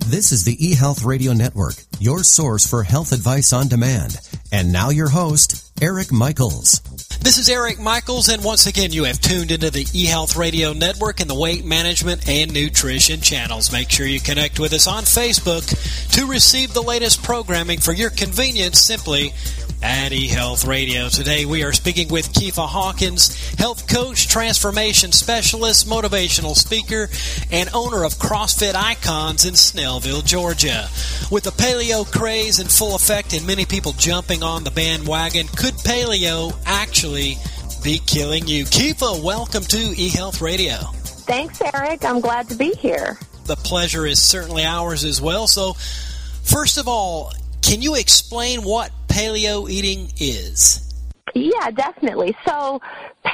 This is the eHealth Radio Network, your source for health advice on demand. And now your host, Eric Michaels. This is Eric Michaels, and once again, you have tuned into the eHealth Radio Network and the Weight Management and Nutrition channels. Make sure you connect with us on Facebook to receive the latest programming for your convenience simply at eHealth Radio. Today we are speaking with Keifa Hawkins, health coach, transformation specialist, motivational speaker, and owner of CrossFit Icons in Snellville, Georgia. With the paleo craze in full effect and many people jumping on the bandwagon, could paleo actually be killing you? Keifa, welcome to eHealth Radio. Thanks, Eric. I'm glad to be here. The pleasure is certainly ours as well. So, first of all, can you explain what paleo eating is? Yeah, definitely. So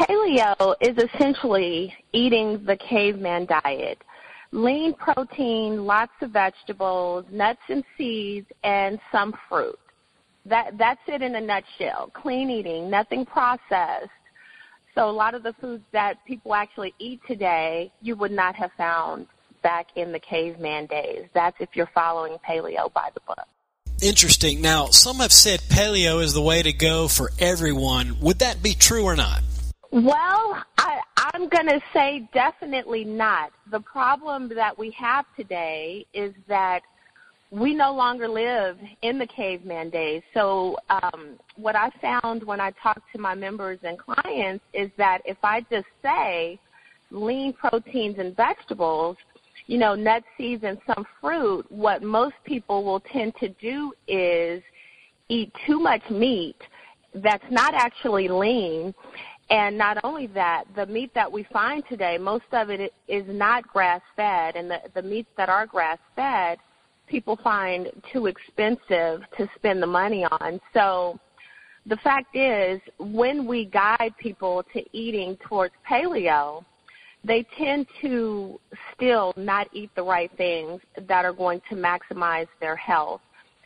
paleo is essentially eating the caveman diet. Lean protein, lots of vegetables, nuts and seeds, and some fruit. That's it in a nutshell. Clean eating, nothing processed. So a lot of the foods that people actually eat today, you would not have found back in the caveman days. That's if you're following paleo by the book. Interesting. Now, some have said paleo is the way to go for everyone. Would that be true or not? Well, I'm going to say definitely not. The problem that we have today is that we no longer live in the caveman days. So what I found when I talk to my members and clients is that if I just say lean proteins and vegetables, you know, nuts, seeds, and some fruit, what most people will tend to do is eat too much meat that's not actually lean. And not only that, the meat that we find today, most of it is not grass-fed. And the meats that are grass-fed, people find too expensive to spend the money on. So the fact is, when we guide people to eating towards paleo, they tend to still not eat the right things that are going to maximize their health.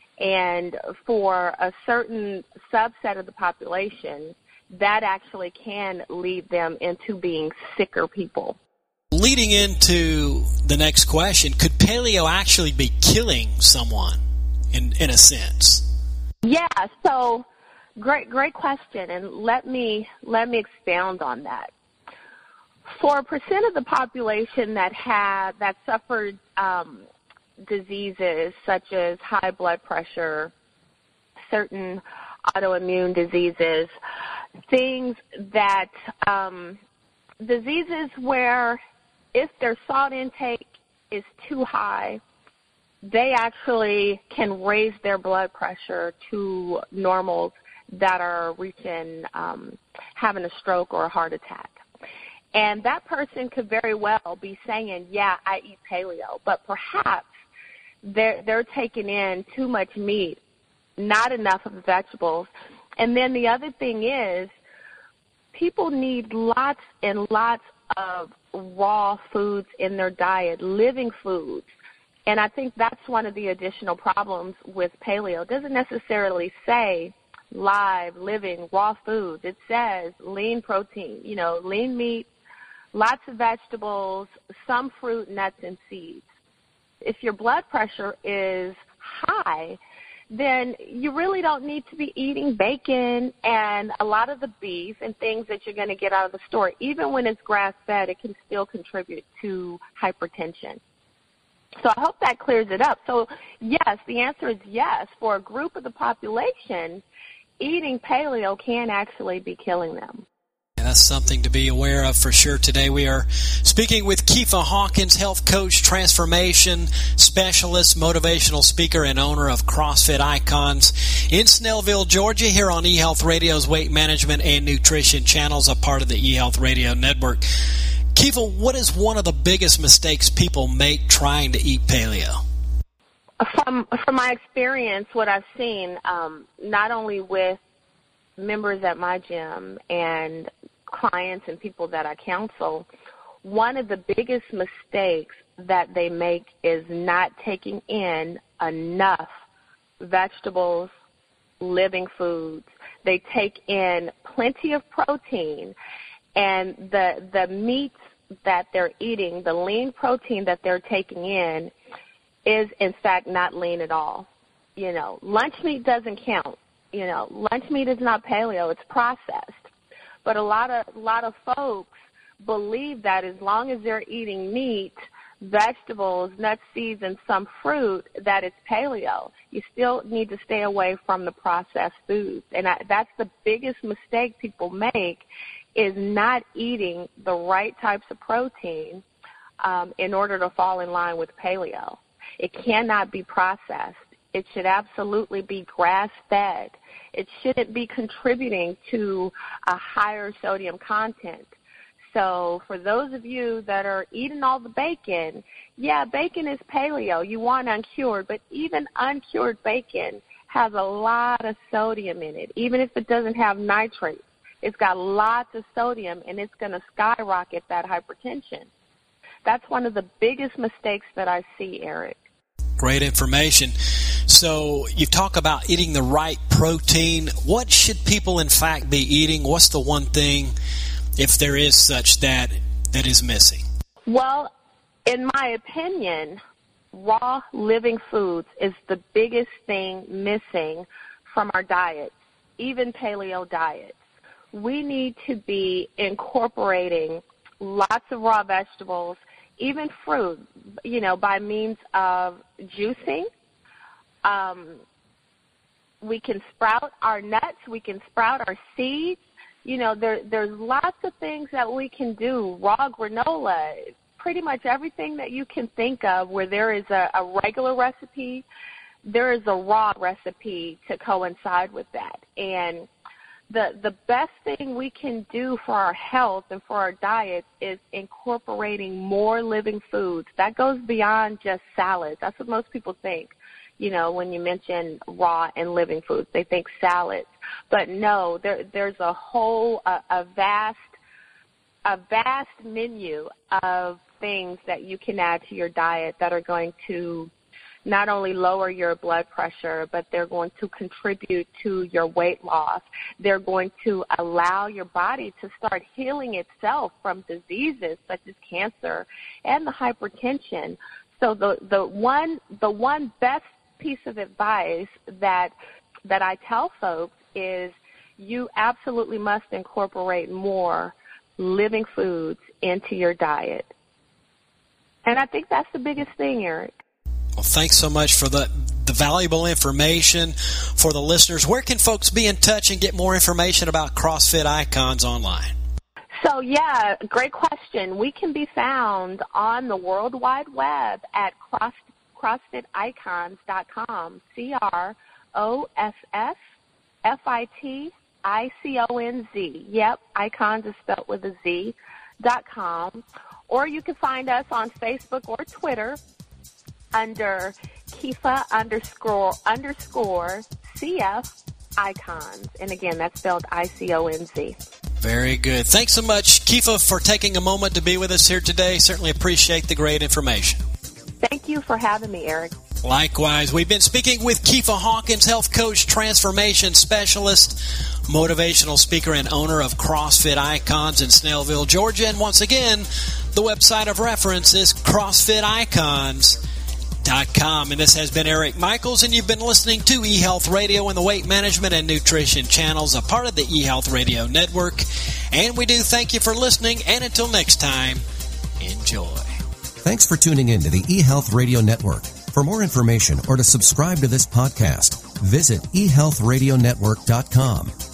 And for a certain subset of the population, that actually can lead them into being sicker people. Leading into the next question, could paleo actually be killing someone in a sense? Yeah, so great question, and let me expound on that. For a percent of the population that suffered diseases such as high blood pressure, certain autoimmune diseases, things that diseases where if their salt intake is too high, they actually can raise their blood pressure to normals that are reaching having a stroke or a heart attack. And that person could very well be saying, yeah, I eat paleo, but perhaps they're taking in too much meat, not enough of the vegetables. And then the other thing is people need lots and lots of raw foods in their diet, living foods. And I think that's one of the additional problems with paleo. It doesn't necessarily say live, living, raw foods. It says lean protein, lean meat, lots of vegetables, some fruit, nuts, and seeds. If your blood pressure is high, then you really don't need to be eating bacon and a lot of the beef and things that you're going to get out of the store. Even when it's grass-fed, it can still contribute to hypertension. So I hope that clears it up. So, yes, the answer is yes. For a group of the population, eating paleo can actually be killing them. That's something to be aware of for sure. Today we are speaking with Keifa Hawkins, health coach, transformation specialist, motivational speaker, and owner of CrossFit Icons in Snellville, Georgia, here on eHealth Radio's Weight Management and Nutrition channels, a part of the eHealth Radio Network. Keifa, what is one of the biggest mistakes people make trying to eat paleo? From my experience, what I've seen, not only with members at my gym and clients and people that I counsel, one of the biggest mistakes that they make is not taking in enough vegetables, living foods. They take in plenty of protein, and the meats that they're eating, the lean protein that they're taking in, is, in fact, not lean at all. Lunch meat doesn't count. Lunch meat is not paleo. It's processed. But a lot of folks believe that as long as they're eating meat, vegetables, nuts, seeds, and some fruit, that it's paleo. You still need to stay away from the processed foods. And that's the biggest mistake people make, is not eating the right types of protein in order to fall in line with paleo. It cannot be processed. It should absolutely be grass-fed. It shouldn't be contributing to a higher sodium content. So for those of you that are eating all the bacon, yeah, bacon is paleo. You want uncured, but even uncured bacon has a lot of sodium in it. Even if it doesn't have nitrates, it's got lots of sodium, and it's going to skyrocket that hypertension. That's one of the biggest mistakes that I see, Eric. Great information. So you talk about eating the right protein. What should people, in fact, be eating? What's the one thing, if there is such, that is missing? Well, in my opinion, raw living foods is the biggest thing missing from our diets, even paleo diets. We need to be incorporating lots of raw vegetables, even fruit, by means of juicing. We can sprout our nuts. We can sprout our seeds. There's lots of things that we can do. Raw granola, pretty much everything that you can think of where there is a regular recipe, there is a raw recipe to coincide with that. And the best thing we can do for our health and for our diet is incorporating more living foods. That goes beyond just salads. That's what most people think. When you mention raw and living foods, they think salads. But no, there's a whole, a vast menu of things that you can add to your diet that are going to not only lower your blood pressure, but they're going to contribute to your weight loss. They're going to allow your body to start healing itself from diseases such as cancer and the hypertension. So the one best piece of advice that I tell folks is you absolutely must incorporate more living foods into your diet. And I think that's the biggest thing, Eric. Well, thanks so much for the valuable information for the listeners. Where can folks be in touch and get more information about CrossFit Icons online? So, yeah, great question. We can be found on the World Wide Web at CrossFitIcons.com, CrossFitIconz. Yep, Icons is spelled with a Z.com. Or you can find us on Facebook or Twitter under Kifa _CF Icons. And again, that's spelled ICONZ. Very good. Thanks so much, Kifa, for taking a moment to be with us here today. Certainly appreciate the great information. Thank you for having me, Eric. Likewise, we've been speaking with Kifa Hawkins, health coach, transformation specialist, motivational speaker, and owner of CrossFit Icons in Snellville, Georgia. And once again, the website of reference is CrossFitIcons.com. And this has been Eric Michaels, and you've been listening to eHealth Radio and the Weight Management and Nutrition channels, a part of the eHealth Radio Network. And we do thank you for listening, and until next time, enjoy. Thanks for tuning in to the eHealth Radio Network. For more information or to subscribe to this podcast, visit eHealthRadioNetwork.com.